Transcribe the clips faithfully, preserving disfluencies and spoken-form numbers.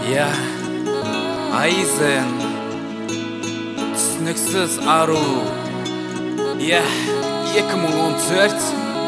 Я Айзен, түсініксіз ару. Я екі мың он төрт.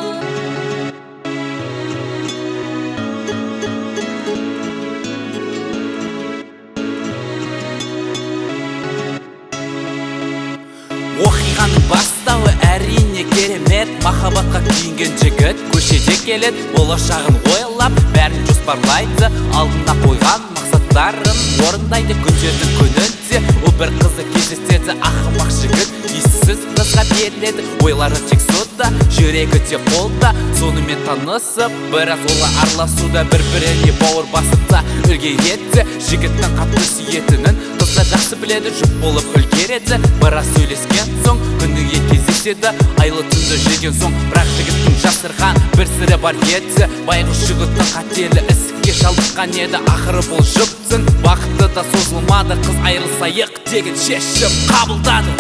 Оқиғаның бастауы әрине керемет. Махаббатқа күйінген жігіт көшеде келет, болашағын ойлап бәрін жоспарлайды, алдына қойған мақсаттарын орындайды. Күндердің күнінде ол бір қызы кездеседі, ақымақ жігіт иіссіз қызға беріледі. Ойлары тек сотта, жүрегі те қолда. Сонымен танысып, біраз олар араласуда, бір-біріне бауыр басыпта үлгереді. Жігіттің қатты сүйетінін қыздар жақсы біледі, жұп болып үлгереді. Біраз сөйлескен соң күніге кездеседі, айлы түнді жүрген соң. Бірақ жігіттің жасырған бір сыры бар еді. Байғұс жігіттің қатерлі ісікке шалдыққан еді. Ақыры бұл жұптың бақыты да созылмады, қыз айырылсайық деген шешім қабылдады.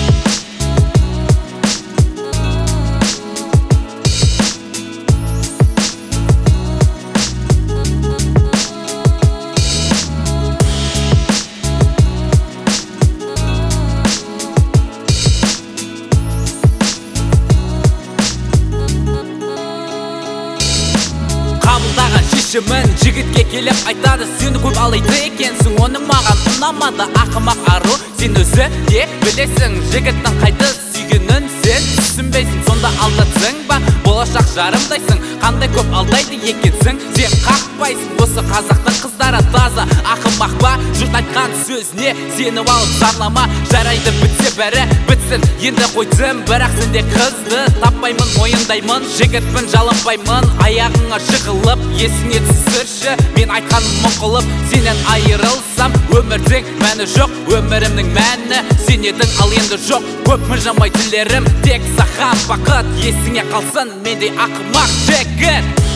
Қабылдаған шешімін жігітке келіп айтады: сені көп алдайды екенсің, оны маған ұнамады ақымақ ару. Сен өзі де білесің, жігіттің қайда сүйгенін сен түсінбейсің. Сонда алдатсың ба, болашақ жарымдайсың, қандай көп алдайды екенсің. Сен қақпайсың, осы қазақтың қыздары таза ақымақ па? Жұрт айтқан сөзіне сеніп алып зарлама. Жарайды, бітсе бәрі бітсін, енді қойдым, бірақ сенде қызды таппаймын. Мойындаймын, жігітпін, жалынбаймын. Аяғыңа жығылып, есіңе түсірші, мен айтқаным мың қылып. Сенен айырылсам, өмірдің мәні жоқ, өмірімнің мәні сен едің, ал енді жоқ. Көп мыжамай тілерім, тек саған бақыт. Есіңе қалсын мендей ақымақ жігіт.